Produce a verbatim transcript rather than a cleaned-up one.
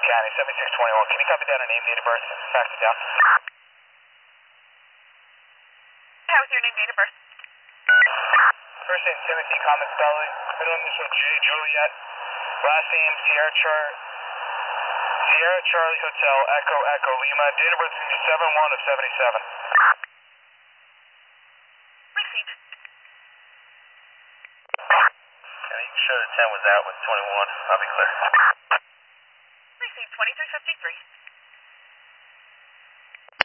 County, seventy-six twenty-one. Can you copy down a name, date of birth, fax it down? How was your name, date of birth? First name Timothy, common spelling. Middle initial J, Juliet. Last name Sierra Char Sierra Charlie Hotel, Echo Echo Lima. Date of birth is going to be seven one of seventy-seven. Received. And you can show the ten was out with twenty-one. I'll be clear. Received twenty-three fifty-three.